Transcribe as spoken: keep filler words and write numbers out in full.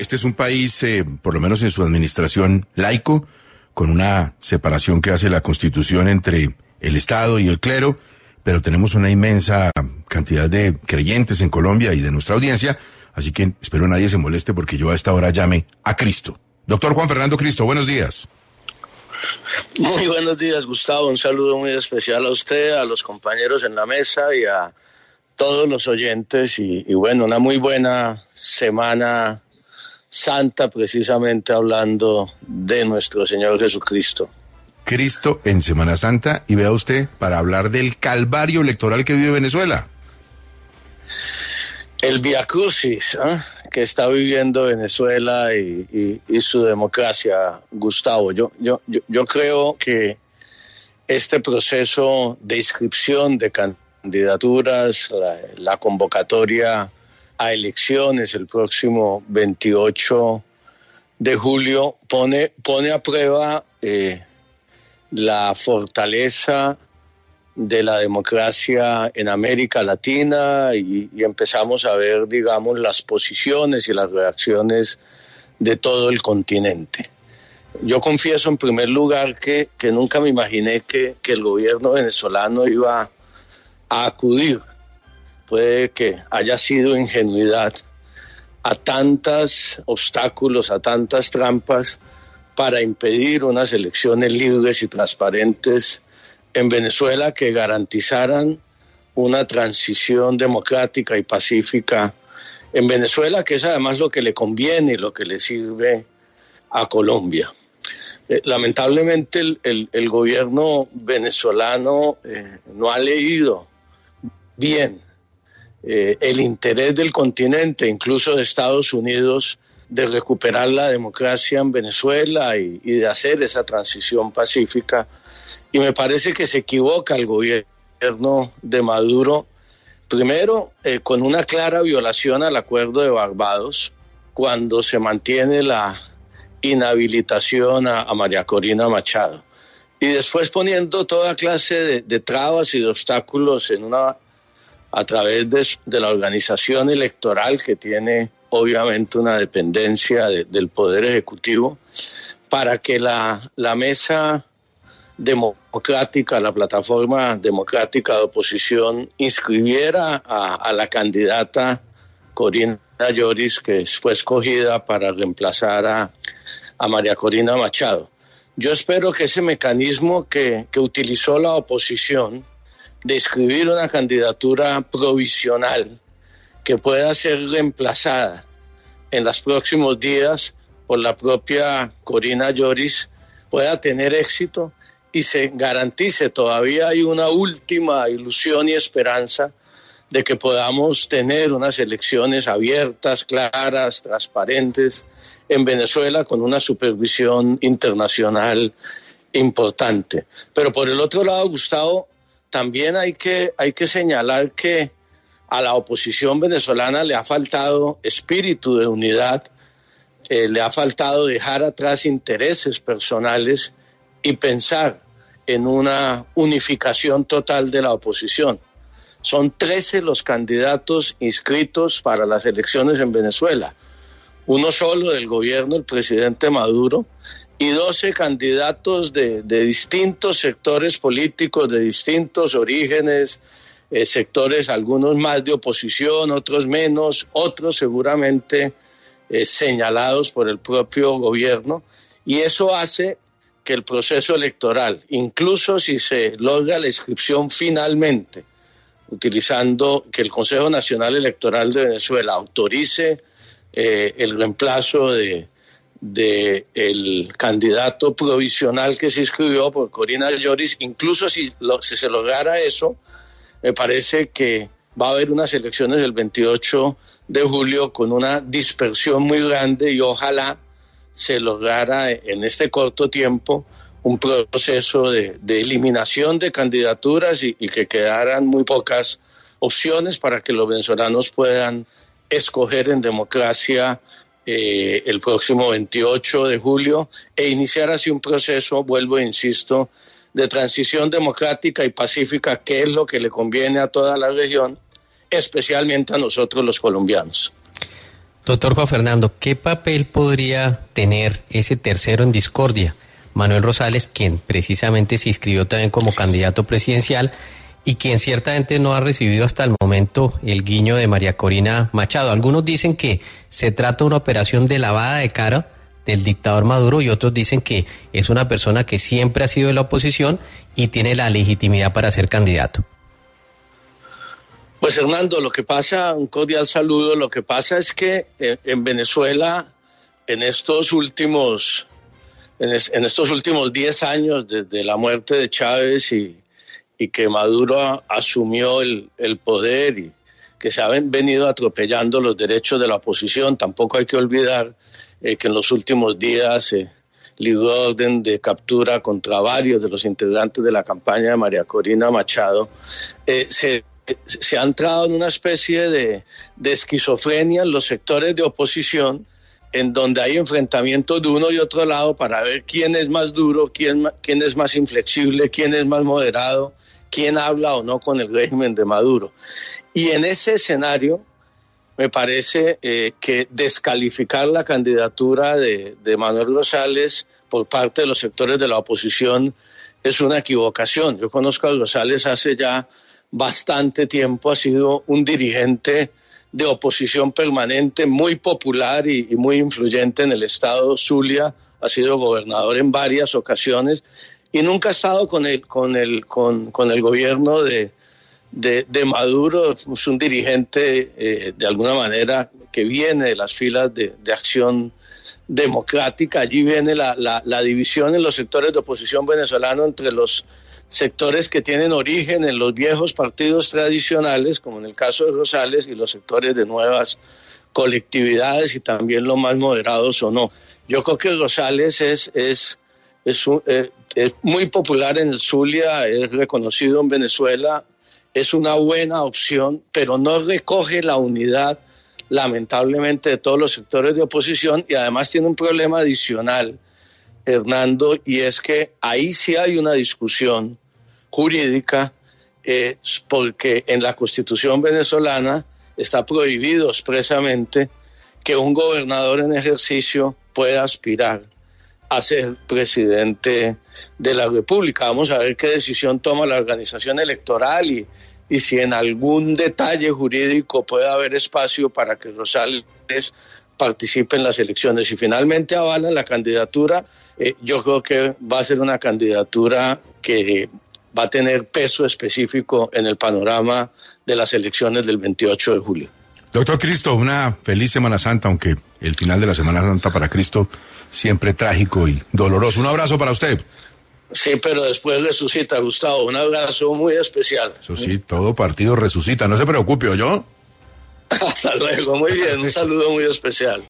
Este es un país, eh, por lo menos en su administración, laico, con una separación que hace la Constitución entre el Estado y el clero, pero tenemos una inmensa cantidad de creyentes en Colombia y de nuestra audiencia, así que espero nadie se moleste porque yo a esta hora llame a Cristo. Doctor Juan Fernando Cristo, buenos días. Muy buenos días, Gustavo. Un saludo muy especial a usted, a los compañeros en la mesa y a todos los oyentes. Y, y bueno, una muy buena semana santa, precisamente hablando de nuestro Señor Jesucristo. Cristo en Semana Santa, y vea usted, para hablar del calvario electoral que vive Venezuela. El Vía Crucis, ¿eh? que está viviendo Venezuela y, y, y su democracia, Gustavo. Yo, yo, yo, yo creo que este proceso de inscripción de candidaturas, la, la convocatoria a elecciones el próximo veintiocho de julio, pone, pone a prueba eh, la fortaleza de la democracia en América Latina y, y empezamos a ver, digamos, las posiciones y las reacciones de todo el continente. Yo confieso en primer lugar que, que nunca me imaginé que, que el gobierno venezolano iba a acudir, puede que haya sido ingenuidad, a tantos obstáculos, a tantas trampas para impedir unas elecciones libres y transparentes en Venezuela que garantizaran una transición democrática y pacífica en Venezuela, que es además lo que le conviene y lo que le sirve a Colombia. Eh, lamentablemente el, el, el gobierno venezolano eh, no ha leído bien eh, el interés del continente, incluso de Estados Unidos, de recuperar la democracia en Venezuela y, y de hacer esa transición pacífica. Y me parece que se equivoca el gobierno de Maduro, primero eh, con una clara violación al Acuerdo de Barbados, cuando se mantiene la inhabilitación a, a María Corina Machado, y después poniendo toda clase de, de trabas y de obstáculos en una, a través de, de la organización electoral, que tiene obviamente una dependencia de, del Poder Ejecutivo, para que la, la mesa democrática, la plataforma democrática de oposición, inscribiera a, a la candidata Corina Lloris, que fue escogida para reemplazar a, a María Corina Machado. Yo espero que ese mecanismo que, que utilizó la oposición de inscribir una candidatura provisional que pueda ser reemplazada en los próximos días por la propia Corina Lloris pueda tener éxito y se garantice. Todavía hay una última ilusión y esperanza de que podamos tener unas elecciones abiertas, claras, transparentes en Venezuela, con una supervisión internacional importante. Pero por el otro lado, Gustavo, también hay que, hay que señalar que a la oposición venezolana le ha faltado espíritu de unidad, eh, le ha faltado dejar atrás intereses personales y pensar en una unificación total de la oposición. Son trece los candidatos inscritos para las elecciones en Venezuela, uno solo del gobierno, el presidente Maduro, y doce candidatos de, de distintos sectores políticos, de distintos orígenes, eh, sectores, algunos más de oposición, otros menos, otros seguramente eh, señalados por el propio gobierno, y eso hace que el proceso electoral, incluso si se logra la inscripción finalmente, utilizando que el Consejo Nacional Electoral de Venezuela autorice eh, el reemplazo de, de el candidato provisional que se inscribió por Corina Lloris, incluso si, lo, si se lograra eso, me parece que va a haber unas elecciones el veintiocho de julio con una dispersión muy grande, y ojalá se lograra en este corto tiempo un proceso de, de eliminación de candidaturas y, y que quedaran muy pocas opciones para que los venezolanos puedan escoger en democracia eh, el próximo veintiocho de julio e iniciar así un proceso, vuelvo e insisto, de transición democrática y pacífica, que es lo que le conviene a toda la región, especialmente a nosotros los colombianos. Doctor Juan Fernando, ¿qué papel podría tener ese tercero en discordia? Manuel Rosales, quien precisamente se inscribió también como candidato presidencial y quien ciertamente no ha recibido hasta el momento el guiño de María Corina Machado. Algunos dicen que se trata de una operación de lavada de cara del dictador Maduro y otros dicen que es una persona que siempre ha sido de la oposición y tiene la legitimidad para ser candidato. Pues Hernando, lo que pasa, un cordial saludo, lo que pasa es que en, en Venezuela, en estos últimos, en, es, en estos últimos diez años, desde la muerte de Chávez y, y que Maduro a, asumió el, el poder y que se han venido atropellando los derechos de la oposición, tampoco hay que olvidar eh, que en los últimos días eh, libró orden de captura contra varios de los integrantes de la campaña de María Corina Machado, eh, se se ha entrado en una especie de, de esquizofrenia en los sectores de oposición, en donde hay enfrentamientos de uno y otro lado para ver quién es más duro, quién, quién es más inflexible, quién es más moderado, quién habla o no con el régimen de Maduro. Y en ese escenario me parece eh, que descalificar la candidatura de, de Manuel Rosales por parte de los sectores de la oposición es una equivocación. Yo conozco a Rosales hace ya bastante tiempo, ha sido un dirigente de oposición permanente, muy popular y, y muy influyente en el estado Zulia, ha sido gobernador en varias ocasiones y nunca ha estado con el, con el, con, con el gobierno de, de, de Maduro. Es un dirigente eh, de alguna manera que viene de las filas de, de Acción Democrática. Allí viene la, la, la división en los sectores de oposición venezolano entre los sectores que tienen origen en los viejos partidos tradicionales, como en el caso de Rosales, y los sectores de nuevas colectividades y también los más moderados o no. Yo creo que Rosales es, es, es, un, eh, es muy popular en el Zulia, es reconocido en Venezuela, es una buena opción, pero no recoge la unidad, lamentablemente, de todos los sectores de oposición y además tiene un problema adicional, Hernando, y es que ahí sí hay una discusión jurídica, eh, porque en la Constitución venezolana está prohibido expresamente que un gobernador en ejercicio pueda aspirar a ser presidente de la República. Vamos a ver qué decisión toma la organización electoral y, y si en algún detalle jurídico puede haber espacio para que Rosales participe en las elecciones. Si finalmente avalan la candidatura, eh, yo creo que va a ser una candidatura que va a tener peso específico en el panorama de las elecciones del veintiocho de julio. Doctor Cristo, una feliz Semana Santa, aunque el final de la Semana Santa para Cristo siempre trágico y doloroso. Un abrazo para usted. Sí, pero después resucita, Gustavo. Un abrazo muy especial. Eso sí, todo partido resucita. No se preocupe, ¿oyó? Hasta luego, muy bien. Un saludo muy especial.